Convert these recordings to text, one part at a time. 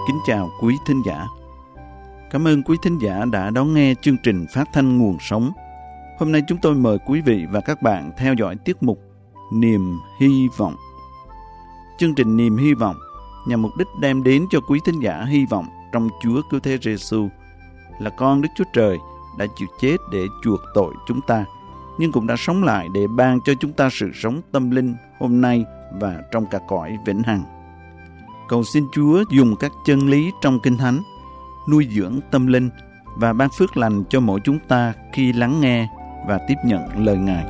kính chào quý thính giả. Cảm ơn quý thính giả đã đón nghe chương trình phát thanh Nguồn Sống. Hôm nay chúng tôi mời quý vị và các bạn theo dõi tiết mục Niềm Hy Vọng. Chương trình Niềm Hy Vọng nhằm mục đích đem đến cho quý thính giả hy vọng trong Chúa Cứu Thế Giêsu là con Đức Chúa Trời đã chịu chết để chuộc tội chúng ta, nhưng cũng đã sống lại để ban cho chúng ta sự sống tâm linh hôm nay và trong cả cõi vĩnh hằng. Cầu xin Chúa dùng các chân lý trong Kinh Thánh nuôi dưỡng tâm linh và ban phước lành cho mỗi chúng ta khi lắng nghe và tiếp nhận lời Ngài.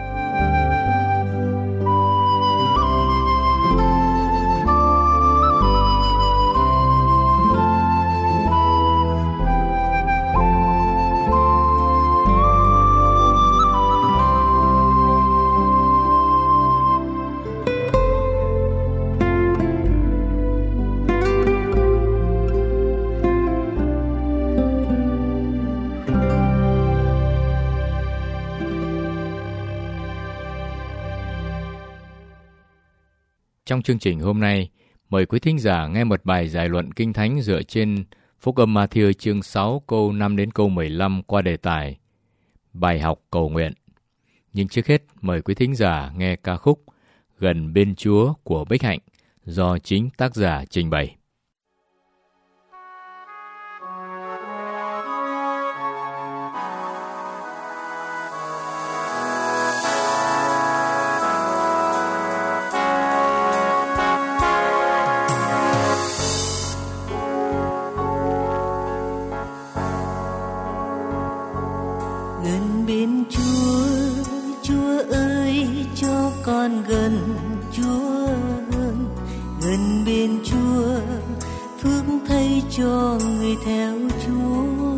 Trong chương trình hôm nay, mời quý thính giả nghe một bài giải luận Kinh Thánh dựa trên Phúc âm Ma-thi-ơ chương 6 câu 5 đến câu 15 qua đề tài Bài học cầu nguyện. Nhưng trước hết, mời quý thính giả nghe ca khúc Gần bên Chúa của Bích Hạnh do chính tác giả trình bày. Gần bên Chúa, Chúa ơi cho con gần Chúa hơn. Gần bên Chúa, phước thay cho người theo Chúa.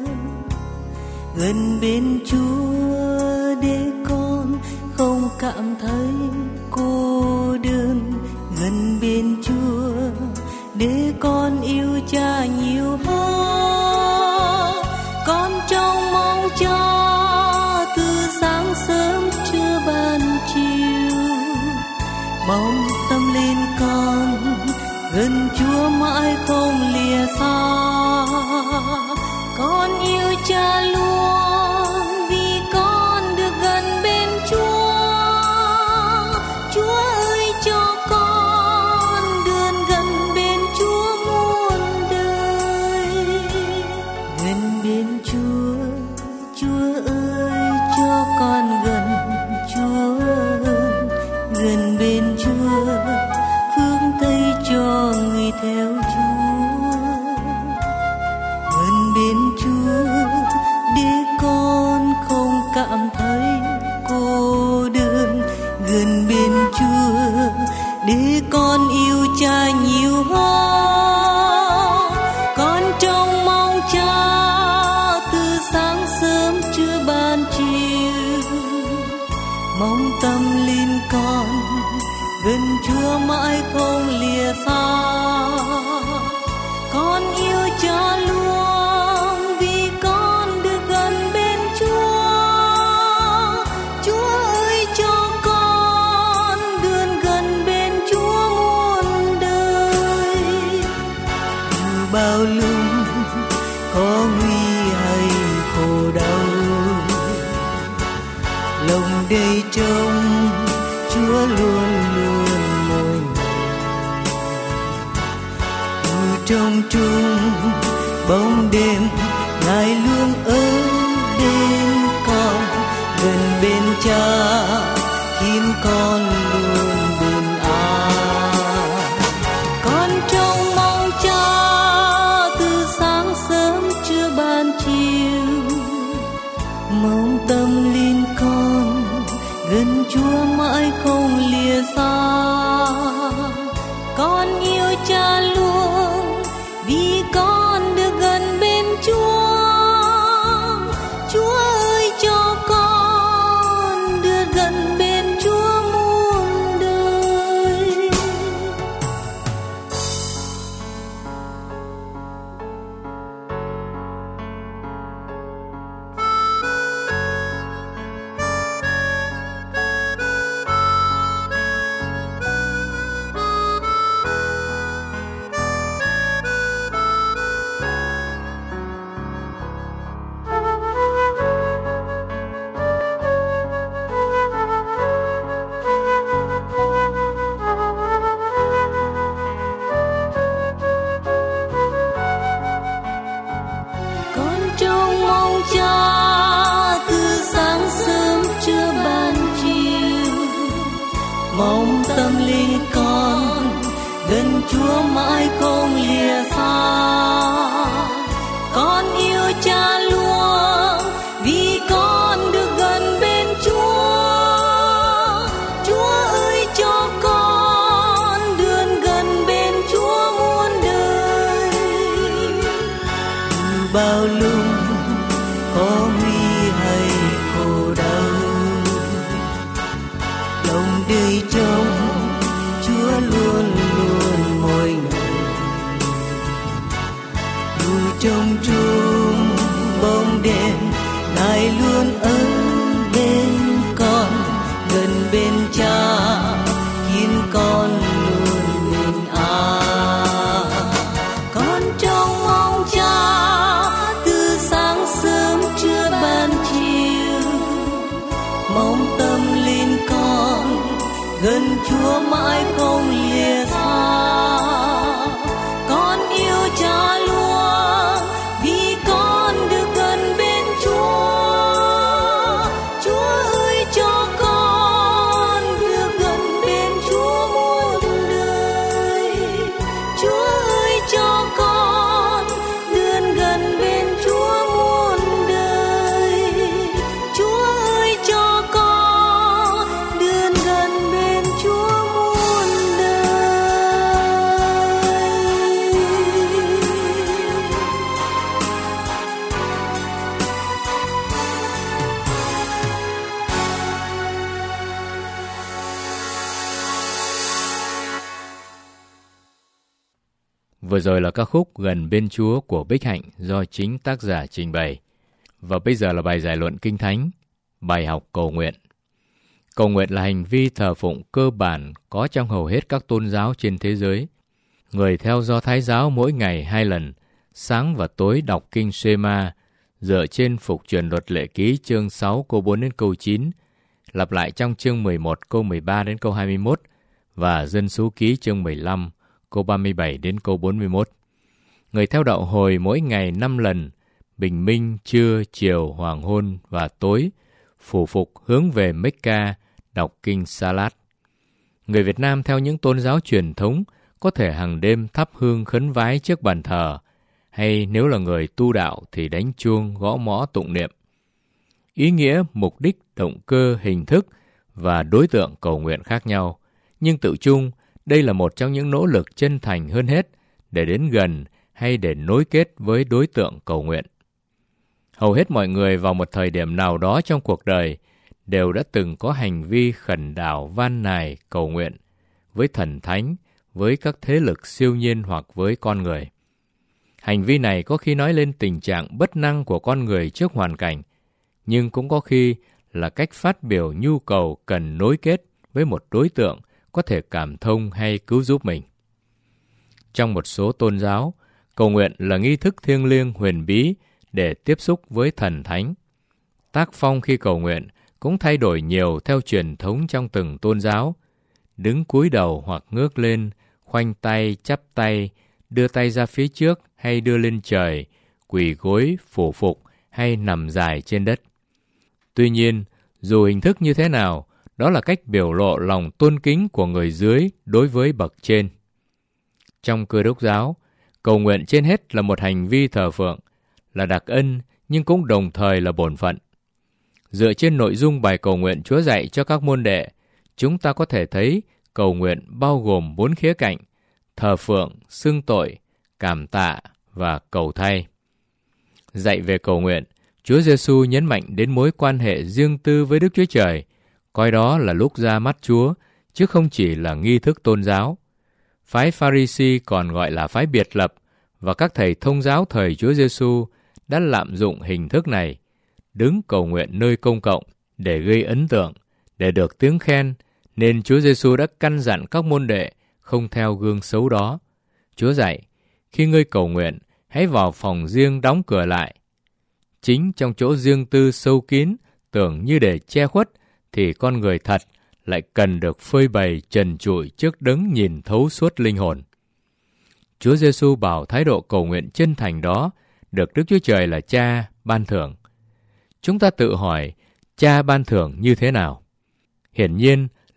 Gần bên Chúa để con không cảm thấy cô đơn. Gần bên Chúa để con yêu Cha nhiều hơn. Con trông mong Cha từ sáng sớm trưa ban chiều, mong tâm linh con gần Chúa mãi không lìa xa. Con yêu Cha luôn vì con được gần bên Chúa. Chúa ơi cho con được gần bên Chúa muôn đời. Gần bên Chúa, Chúa ơi cho con gần Chúa hơn. Gần bên Chúa, phước thay cho người theo Chúa. Gần bên Chúa để con không cảm thấy cô đơn. Gần bên Chúa để con yêu Cha nhiều hơn. Con trông mong Cha từ sáng sớm trưa ban chiều, mong tâm linh con gần Chúa mãi không lìa xa. Con yêu Cha luôn vì con được gần bên Chúa. Chúa ơi cho con được gần bên Chúa muôn đời. Dù bao lúc có nguy hay khổ đau, lòng đầy trông Chúa luôn luôn mỗi ngày. Dù trong chung bóng đêm, Ngài luôn ở bên con. Gần bên Cha khiến con luôn bình an. Con trông mong Cha từ sáng sớm trưa ban chiều, mong tâm linh con gần Chúa mãi không lìa xa. Con yêu Cha luôn vì con được gần bên Chúa. Chúa ơi cho con được gần bên Chúa muôn đời. mong tâm linh con gần Chúa mãi không lìa xa. Con yêu Cha luôn vì con được gần bên Chúa. Chúa ơi cho con đường gần bên Chúa muôn đời. Dù bao lúc có nguy hay khổ đau, lòng đời trong Chúa luôn luôn mỗi ngày. Dù trong trung bóng đêm, Ngài luôn ở bên con, gần bên Cha khiến con luôn bình an. Con trông mong Cha từ sáng sớm trưa ban chiều, mong tâm linh con gần Chúa mãi không lìa xa. Con yêu Cha luôn vì con được gần bên Chúa. Chúa ơi cho con được gần bên Chúa muôn đời. Chúa ơi cho con được gần bên Chúa muôn đời. Chúa ơi cho con được gần bên Chúa muôn đời. Vừa rồi là ca khúc Gần bên Chúa của Bích Hạnh do chính tác giả trình bày. Và bây giờ là bài giải luận Kinh Thánh, bài học cầu nguyện. Cầu nguyện là hành vi thờ phụng cơ bản có trong hầu hết các tôn giáo trên thế giới. Người theo Do Thái giáo mỗi ngày 2 lần, sáng và tối đọc kinh Shema, dựa trên Phục truyền Luật Lệ Ký chương 6 câu 4 đến câu 9, lặp lại trong chương 11 câu 13 đến câu 21 và Dân Số Ký chương 15 câu 37 đến câu 41. Người theo đạo Hồi mỗi ngày 5 lần, bình minh, trưa, chiều, hoàng hôn và tối, phủ phục hướng về Mecca, đọc kinh Salat. Người Việt Nam theo những tôn giáo truyền thống có thể hàng đêm thắp hương khấn vái trước bàn thờ, hay nếu là người tu đạo thì đánh chuông, gõ mõ tụng niệm. Ý nghĩa, mục đích, động cơ, hình thức và đối tượng cầu nguyện khác nhau, nhưng tự chung đây là một trong những nỗ lực chân thành hơn hết để đến gần hay để nối kết với đối tượng cầu nguyện. Hầu hết mọi người vào một thời điểm nào đó trong cuộc đời đều đã từng có hành vi khẩn đảo van nài cầu nguyện với thần thánh, với các thế lực siêu nhiên hoặc với con người. Hành vi này có khi nói lên tình trạng bất năng của con người trước hoàn cảnh, nhưng cũng có khi là cách phát biểu nhu cầu cần nối kết với một đối tượng có thể cảm thông hay cứu giúp mình. Trong một số tôn giáo, cầu nguyện là nghi thức thiêng liêng huyền bí để tiếp xúc với thần thánh. Tác phong khi cầu nguyện cũng thay đổi nhiều theo truyền thống trong từng tôn giáo. Đứng cúi đầu hoặc ngước lên, khoanh tay, chắp tay, đưa tay ra phía trước hay đưa lên trời, quỳ gối, phủ phục hay nằm dài trên đất. Tuy nhiên, dù hình thức như thế nào, đó là cách biểu lộ lòng tôn kính của người dưới đối với bậc trên. Trong Cơ Đốc giáo, cầu nguyện trên hết là một hành vi thờ phượng, là đặc ân nhưng cũng đồng thời là bổn phận. Dựa trên nội dung bài cầu nguyện Chúa dạy cho các môn đệ, chúng ta có thể thấy cầu nguyện bao gồm 4 khía cạnh: thờ phượng, xưng tội, cảm tạ và cầu thay. Dạy về cầu nguyện, Chúa Giêsu nhấn mạnh đến mối quan hệ riêng tư với Đức Chúa Trời, coi đó là lúc ra mắt Chúa, chứ không chỉ là nghi thức tôn giáo. Phái Pha-ri-si còn gọi là phái biệt lập, và các thầy thông giáo thời Chúa Giêsu đã lạm dụng hình thức này, đứng cầu nguyện nơi công cộng để gây ấn tượng, để được tiếng khen, nên Chúa Giêsu đã căn dặn các môn đệ không theo gương xấu đó. Chúa dạy, khi ngươi cầu nguyện, hãy vào phòng riêng đóng cửa lại. Chính trong chỗ riêng tư sâu kín, tưởng như để che khuất, thì con người thật lại cần được phơi bày trần trụi trước đấng nhìn thấu suốt linh hồn. Chúa Giêsu bảo thái độ cầu nguyện chân thành đó được Đức Chúa Trời là Cha ban thưởng. Chúng ta tự hỏi, Cha ban thưởng như thế nào? Hiển nhiên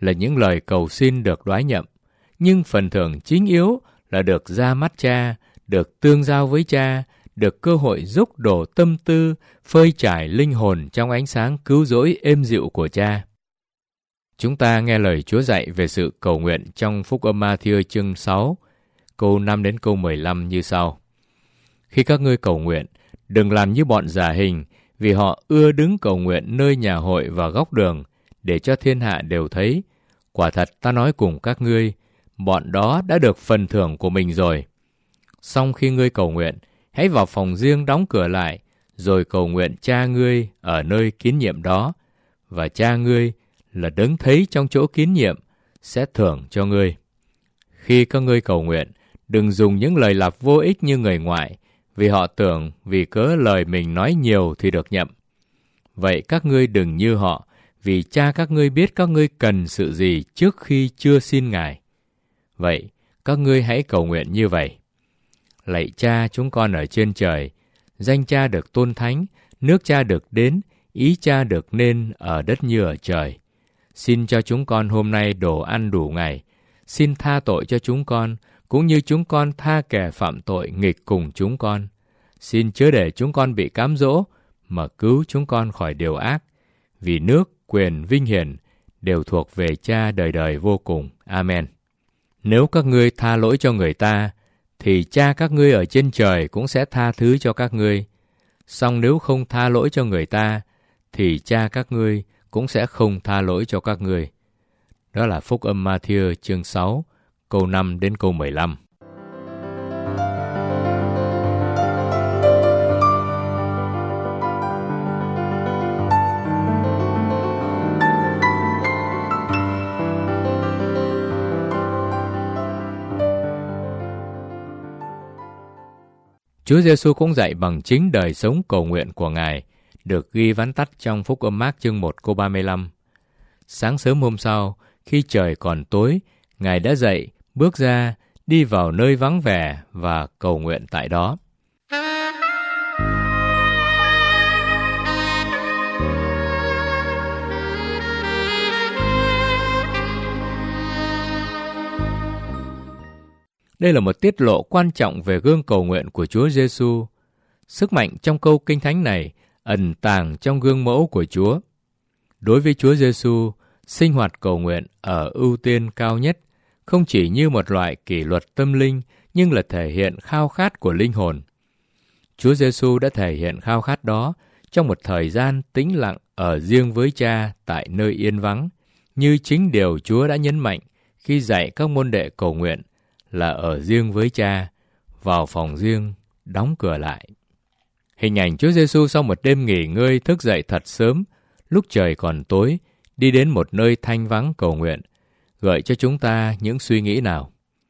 là những lời cầu xin được đoái nhậm, nhưng phần thưởng chính yếu là được ra mắt Cha, được tương giao với Cha, được cơ hội dốc đổ tâm tư, phơi trải linh hồn trong ánh sáng cứu rỗi êm dịu của Cha. Chúng ta nghe lời Chúa dạy về sự cầu nguyện trong Phúc âm Ma-thi-ơ chương 6, câu 5 đến câu 15 như sau. Khi các ngươi cầu nguyện, đừng làm như bọn giả hình, vì họ ưa đứng cầu nguyện nơi nhà hội và góc đường, để cho thiên hạ đều thấy. Quả thật ta nói cùng các ngươi, bọn đó đã được phần thưởng của mình rồi. Song khi ngươi cầu nguyện, hãy vào phòng riêng đóng cửa lại, rồi cầu nguyện Cha ngươi ở nơi kín nhiệm đó, và Cha ngươi là đấng thấy trong chỗ kín nhiệm, sẽ thưởng cho ngươi. Khi các ngươi cầu nguyện, đừng dùng những lời lặp vô ích như người ngoại, vì họ tưởng vì cớ lời mình nói nhiều thì được nhậm. Vậy các ngươi đừng như họ, vì Cha các ngươi biết các ngươi cần sự gì trước khi chưa xin Ngài. Vậy, các ngươi hãy cầu nguyện như vậy. Lạy Cha chúng con ở trên trời, danh Cha được tôn thánh, nước Cha được đến, ý Cha được nên ở đất như ở trời. Xin cho chúng con hôm nay đồ ăn đủ ngày. Xin tha tội cho chúng con, cũng như chúng con tha kẻ phạm tội nghịch cùng chúng con. Xin chớ để chúng con bị cám dỗ, mà cứu chúng con khỏi điều ác. Vì nước, quyền, vinh hiển đều thuộc về Cha đời đời vô cùng. Amen. Nếu các ngươi tha lỗi cho người ta, thì Cha các ngươi ở trên trời cũng sẽ tha thứ cho các ngươi. Song nếu không tha lỗi cho người ta, thì Cha các ngươi cũng sẽ không tha lỗi cho các ngươi. Đó là Phúc âm Ma-thi-ơ chương 6, câu 5 đến câu 15. Chúa Giêsu cũng dạy bằng chính đời sống cầu nguyện của Ngài, được ghi vắn tắt trong Phúc âm Mác chương 1 câu 35. Sáng sớm hôm sau, khi trời còn tối, Ngài đã dậy, bước ra, đi vào nơi vắng vẻ và cầu nguyện tại đó. Đây là một tiết lộ quan trọng về gương cầu nguyện của Chúa Giêsu. Sức mạnh trong câu Kinh Thánh này ẩn tàng trong gương mẫu của Chúa. Đối với Chúa Giêsu, sinh hoạt cầu nguyện ở ưu tiên cao nhất, không chỉ như một loại kỷ luật tâm linh, nhưng là thể hiện khao khát của linh hồn. Chúa Giêsu đã thể hiện khao khát đó trong một thời gian tĩnh lặng ở riêng với Cha tại nơi yên vắng, như chính điều Chúa đã nhấn mạnh khi dạy các môn đệ cầu nguyện là ở riêng với Cha, vào phòng riêng, đóng cửa lại. Hình ảnh Chúa Giêsu sau một đêm nghỉ ngơi thức dậy thật sớm, lúc trời còn tối, đi đến một nơi thanh vắng cầu nguyện, gợi cho chúng ta những suy nghĩ nào?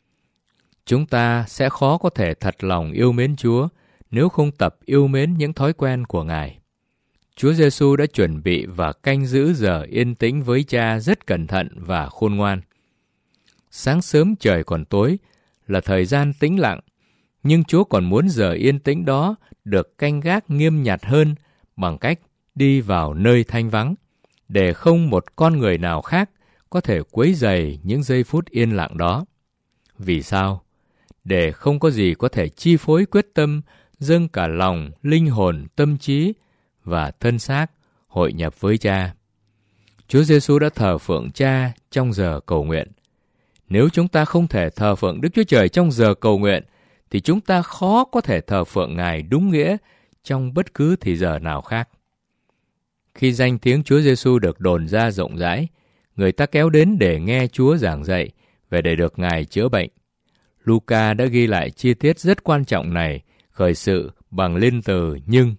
Chúng ta sẽ khó có thể thật lòng yêu mến Chúa nếu không tập yêu mến những thói quen của Ngài. Chúa Giêsu đã chuẩn bị và canh giữ giờ yên tĩnh với Cha rất cẩn thận và khôn ngoan. Sáng sớm trời còn tối là thời gian tĩnh lặng, nhưng Chúa còn muốn giờ yên tĩnh đó được canh gác nghiêm nhặt hơn bằng cách đi vào nơi thanh vắng, để không một con người nào khác có thể quấy rầy những giây phút yên lặng đó. Vì sao? Để không có gì có thể chi phối quyết tâm dâng cả lòng, linh hồn, tâm trí và thân xác hội nhập với Cha. Chúa Giêsu đã thờ phượng Cha trong giờ cầu nguyện. Nếu chúng ta không thể thờ phượng Đức Chúa Trời trong giờ cầu nguyện, thì chúng ta khó có thể thờ phượng Ngài đúng nghĩa trong bất cứ thì giờ nào khác. Khi danh tiếng Chúa Giêsu được đồn ra rộng rãi, người ta kéo đến để nghe Chúa giảng dạy và để được Ngài chữa bệnh. Luca đã ghi lại chi tiết rất quan trọng này, khởi sự bằng liên từ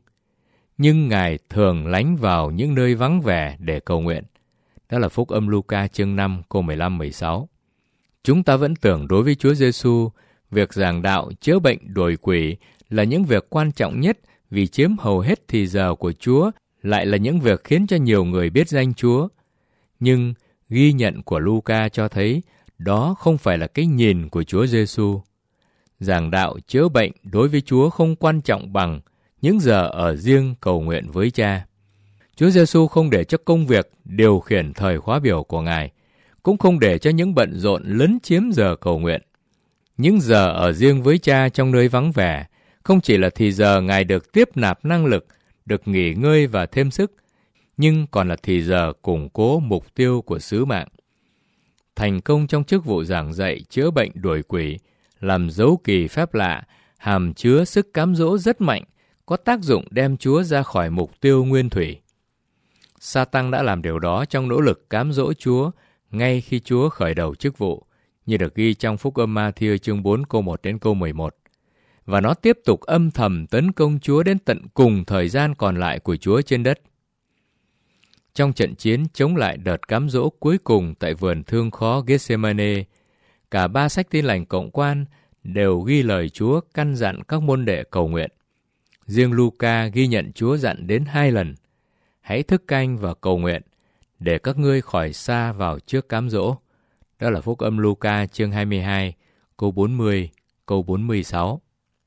nhưng Ngài thường lánh vào những nơi vắng vẻ để cầu nguyện. Đó là Phúc âm Luca chương 5 câu 15-16. Chúng ta vẫn tưởng đối với Chúa Giêsu, việc giảng đạo, chữa bệnh, đuổi quỷ là những việc quan trọng nhất vì chiếm hầu hết thì giờ của Chúa, lại là những việc khiến cho nhiều người biết danh Chúa. Nhưng ghi nhận của Luca cho thấy đó không phải là cái nhìn của Chúa Giêsu. Giảng đạo, chữa bệnh đối với Chúa không quan trọng bằng những giờ ở riêng cầu nguyện với Cha. Chúa Giêsu không để cho công việc điều khiển thời khóa biểu của Ngài, cũng không để cho những bận rộn lấn chiếm giờ cầu nguyện. Những giờ ở riêng với Cha trong nơi vắng vẻ không chỉ là thì giờ Ngài được tiếp nạp năng lực, được nghỉ ngơi và thêm sức, nhưng còn là thì giờ củng cố mục tiêu của sứ mạng. Thành công trong chức vụ giảng dạy, chữa bệnh, đuổi quỷ, làm dấu kỳ phép lạ, hàm chứa sức cám dỗ rất mạnh, có tác dụng đem Chúa ra khỏi mục tiêu nguyên thủy. Sa-tăng đã làm điều đó trong nỗ lực cám dỗ Chúa ngay khi Chúa khởi đầu chức vụ, như được ghi trong Phúc âm Ma-thi-ơ chương 4 câu 1 đến câu 11. Và nó tiếp tục âm thầm tấn công Chúa đến tận cùng thời gian còn lại của Chúa trên đất. Trong trận chiến chống lại đợt cám dỗ cuối cùng tại vườn thương khó Gethsemane, cả 3 sách Tin lành cộng quan đều ghi lời Chúa căn dặn các môn đệ cầu nguyện. Riêng Luca ghi nhận Chúa dặn đến 2 lần: hãy thức canh và cầu nguyện, để các ngươi khỏi sa vào trước cám dỗ. Đó là Phúc âm Luca chương 22, câu 40, câu 46.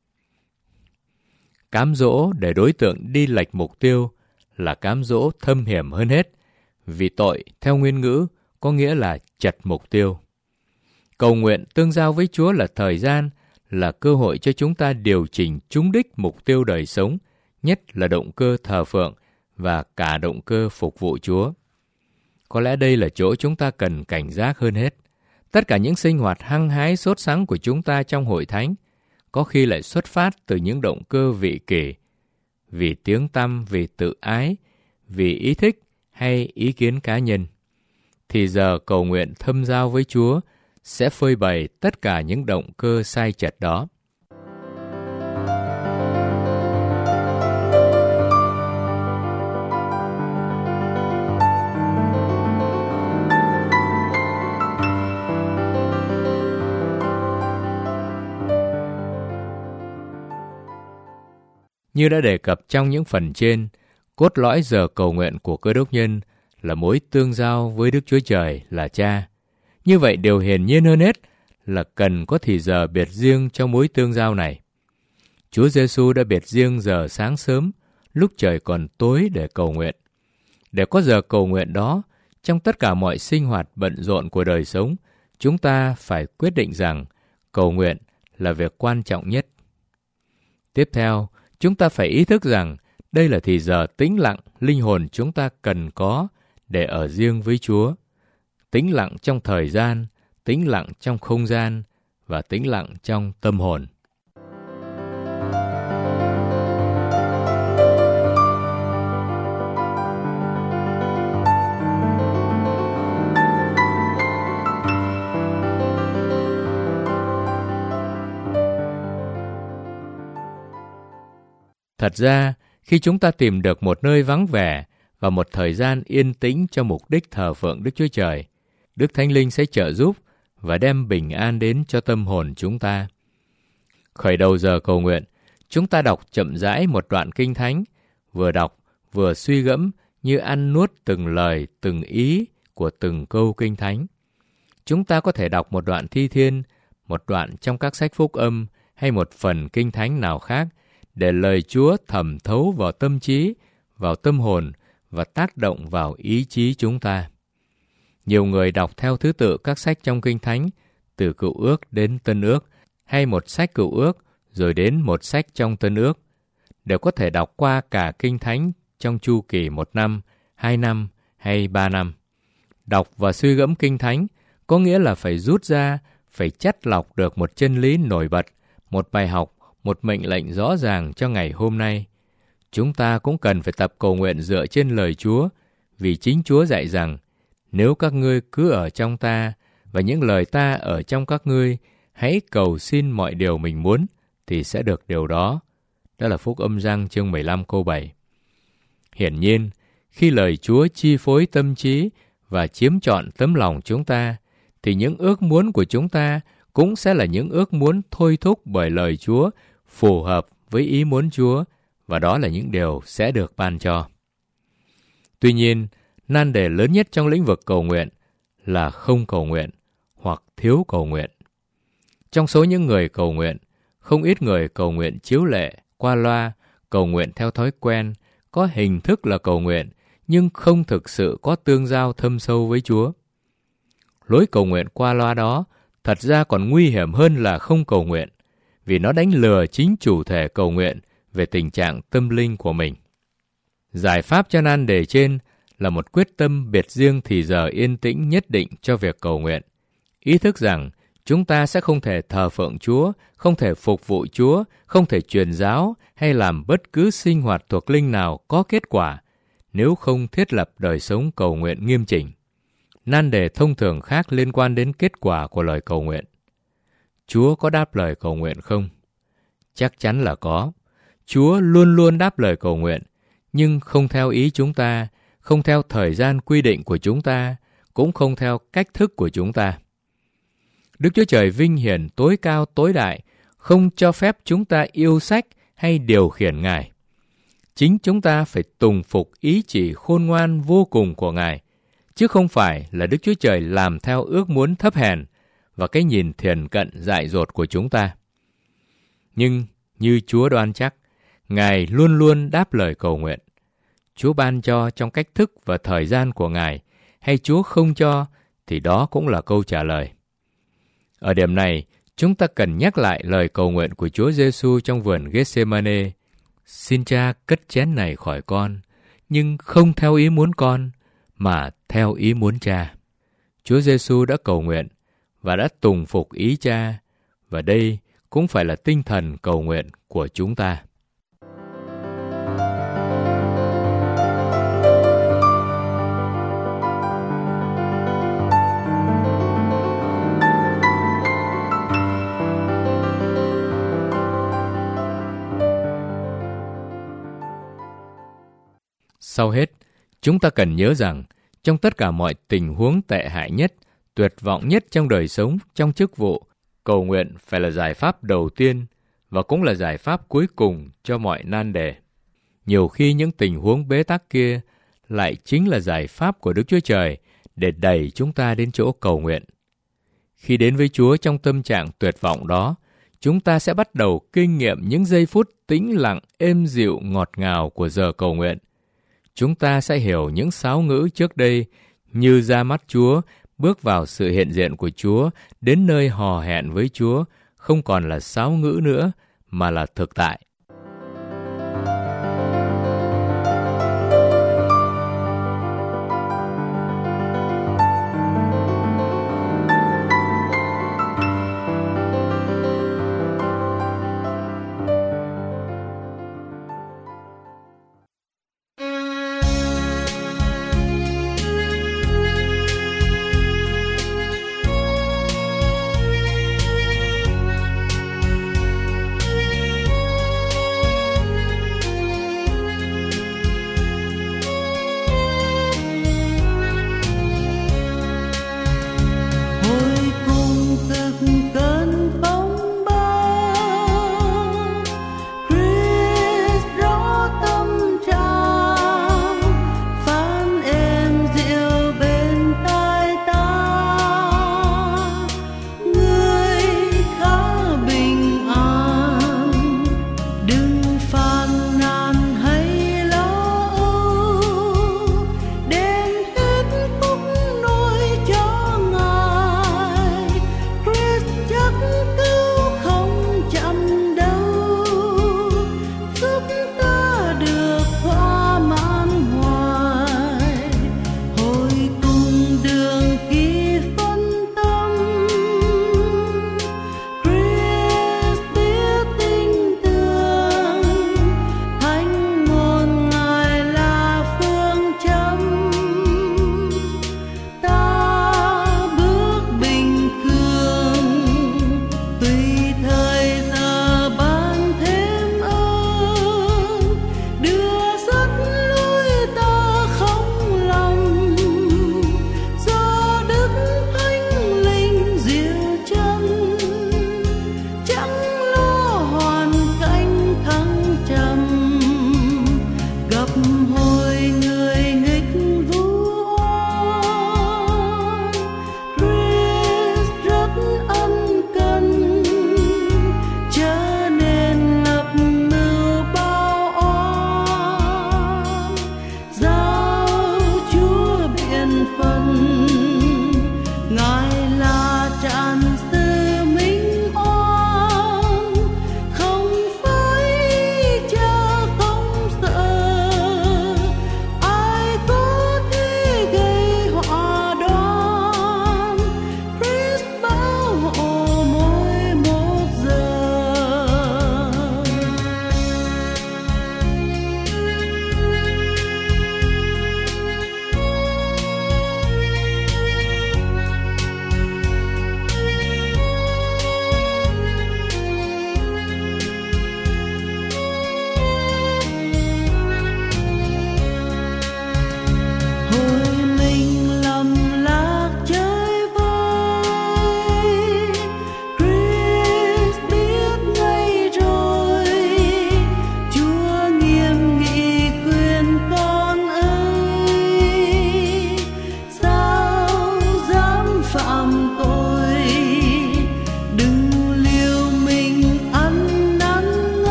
Cám dỗ để đối tượng đi lệch mục tiêu là cám dỗ thâm hiểm hơn hết, vì tội theo nguyên ngữ có nghĩa là chật mục tiêu. Cầu nguyện tương giao với Chúa là thời gian, là cơ hội cho chúng ta điều chỉnh trúng đích mục tiêu đời sống, nhất là động cơ thờ phượng và cả động cơ phục vụ Chúa. Có lẽ đây là chỗ chúng ta cần cảnh giác hơn hết. Tất cả những sinh hoạt hăng hái sốt sắng của chúng ta trong hội thánh có khi lại xuất phát từ những động cơ vị kỷ, vì tiếng tăm, vì tự ái, vì ý thích hay ý kiến cá nhân. Thì giờ cầu nguyện thâm giao với Chúa sẽ phơi bày tất cả những động cơ sai chật đó. Như đã đề cập trong những phần trên, cốt lõi giờ cầu nguyện của Cơ Đốc nhân là mối tương giao với Đức Chúa Trời là Cha. Như vậy điều hiển nhiên hơn hết là cần có thì giờ biệt riêng cho mối tương giao này. Chúa Giêsu đã biệt riêng giờ sáng sớm, lúc trời còn tối để cầu nguyện. Để có giờ cầu nguyện đó, trong tất cả mọi sinh hoạt bận rộn của đời sống, chúng ta phải quyết định rằng cầu nguyện là việc quan trọng nhất. Tiếp theo, chúng ta phải ý thức rằng đây là thì giờ tĩnh lặng linh hồn chúng ta cần có để ở riêng với Chúa. Tĩnh lặng trong thời gian, tĩnh lặng trong không gian và tĩnh lặng trong tâm hồn. Thật ra, khi chúng ta tìm được một nơi vắng vẻ và một thời gian yên tĩnh cho mục đích thờ phượng Đức Chúa Trời, Đức Thánh Linh sẽ trợ giúp và đem bình an đến cho tâm hồn chúng ta. Khởi đầu giờ cầu nguyện, chúng ta đọc chậm rãi một đoạn kinh thánh, vừa đọc vừa suy gẫm như ăn nuốt từng lời, từng ý của từng câu kinh thánh. Chúng ta có thể đọc một đoạn thi thiên, một đoạn trong các sách phúc âm hay một phần kinh thánh nào khác để lời Chúa thẩm thấu vào tâm trí, vào tâm hồn và tác động vào ý chí chúng ta. Nhiều người đọc theo thứ tự các sách trong Kinh Thánh, từ Cựu Ước đến Tân Ước, hay một sách Cựu Ước rồi đến một sách trong Tân Ước, đều có thể đọc qua cả Kinh Thánh trong chu kỳ 1 năm, 2 năm hay 3 năm. Đọc và suy gẫm Kinh Thánh có nghĩa là phải rút ra, phải chắt lọc được một chân lý nổi bật, một bài học, một mệnh lệnh rõ ràng cho ngày hôm nay. Chúng ta cũng cần phải tập cầu nguyện dựa trên lời Chúa, vì chính Chúa dạy rằng, nếu các ngươi cứ ở trong ta, và những lời ta ở trong các ngươi, hãy cầu xin mọi điều mình muốn, thì sẽ được điều đó. Đó là Phúc âm Giăng chương 15 câu 7. Hiển nhiên, khi lời Chúa chi phối tâm trí và chiếm trọn tấm lòng chúng ta, thì những ước muốn của chúng ta cũng sẽ là những ước muốn thôi thúc bởi lời Chúa, phù hợp với ý muốn Chúa, và đó là những điều sẽ được ban cho. Tuy nhiên, nan đề lớn nhất trong lĩnh vực cầu nguyện là không cầu nguyện hoặc thiếu cầu nguyện. Trong số những người cầu nguyện, không ít người cầu nguyện chiếu lệ, qua loa, cầu nguyện theo thói quen, có hình thức là cầu nguyện, nhưng không thực sự có tương giao thâm sâu với Chúa. Lối cầu nguyện qua loa đó thật ra còn nguy hiểm hơn là không cầu nguyện, vì nó đánh lừa chính chủ thể cầu nguyện về tình trạng tâm linh của mình. Giải pháp cho nan đề trên là một quyết tâm biệt riêng thì giờ yên tĩnh nhất định cho việc cầu nguyện. Ý thức rằng chúng ta sẽ không thể thờ phượng Chúa, không thể phục vụ Chúa, không thể truyền giáo hay làm bất cứ sinh hoạt thuộc linh nào có kết quả nếu không thiết lập đời sống cầu nguyện nghiêm chỉnh. Nan đề thông thường khác liên quan đến kết quả của lời cầu nguyện. Chúa có đáp lời cầu nguyện không? Chắc chắn là có. Chúa luôn luôn đáp lời cầu nguyện, nhưng không theo ý chúng ta, không theo thời gian quy định của chúng ta, cũng không theo cách thức của chúng ta. Đức Chúa Trời vinh hiển tối cao tối đại, không cho phép chúng ta yêu sách hay điều khiển Ngài. Chính chúng ta phải tùng phục ý chỉ khôn ngoan vô cùng của Ngài, chứ không phải là Đức Chúa Trời làm theo ước muốn thấp hèn và cái nhìn thiển cận dại dột của chúng ta. Nhưng như Chúa đoan chắc, Ngài luôn luôn đáp lời cầu nguyện. Chúa ban cho trong cách thức và thời gian của Ngài, hay Chúa không cho, thì đó cũng là câu trả lời. Ở điểm này, chúng ta cần nhắc lại lời cầu nguyện của Chúa Giêsu trong vườn Gethsemane: Xin Cha cất chén này khỏi con, nhưng không theo ý muốn con, mà theo ý muốn Cha. Chúa Giêsu đã cầu nguyện và đã tùng phục ý Cha, và đây cũng phải là tinh thần cầu nguyện của chúng ta. Sau hết, chúng ta cần nhớ rằng trong tất cả mọi tình huống tệ hại nhất, tuyệt vọng nhất trong đời sống, trong chức vụ, cầu nguyện phải là giải pháp đầu tiên và cũng là giải pháp cuối cùng cho mọi nan đề. Nhiều khi những tình huống bế tắc kia lại chính là giải pháp của Đức Chúa Trời để đẩy chúng ta đến chỗ cầu nguyện. Khi đến với Chúa trong tâm trạng tuyệt vọng đó, chúng ta sẽ bắt đầu kinh nghiệm những giây phút tĩnh lặng, êm dịu, ngọt ngào của giờ cầu nguyện. Chúng ta sẽ hiểu những sáo ngữ trước đây như ra mắt Chúa, bước vào sự hiện diện của Chúa, đến nơi hò hẹn với Chúa, không còn là sáo ngữ nữa, mà là thực tại.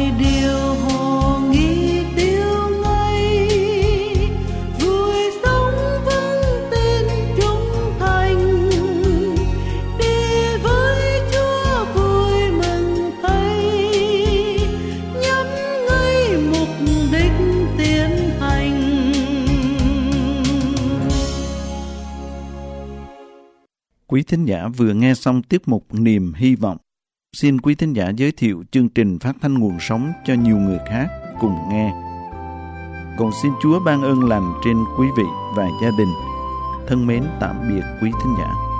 điều họ nghĩ tiêu ngay, vui sống vững tin trung thành, đi với Chúa vui mừng thay, nhắm ngay mục đích tiến hành. Quý thính giả vừa nghe xong tiết mục Niềm Hy Vọng. Xin quý thính giả giới thiệu chương trình phát thanh nguồn sống cho nhiều người khác cùng nghe. Còn xin Chúa ban ơn lành trên quý vị và gia đình. Thân mến tạm biệt quý thính giả.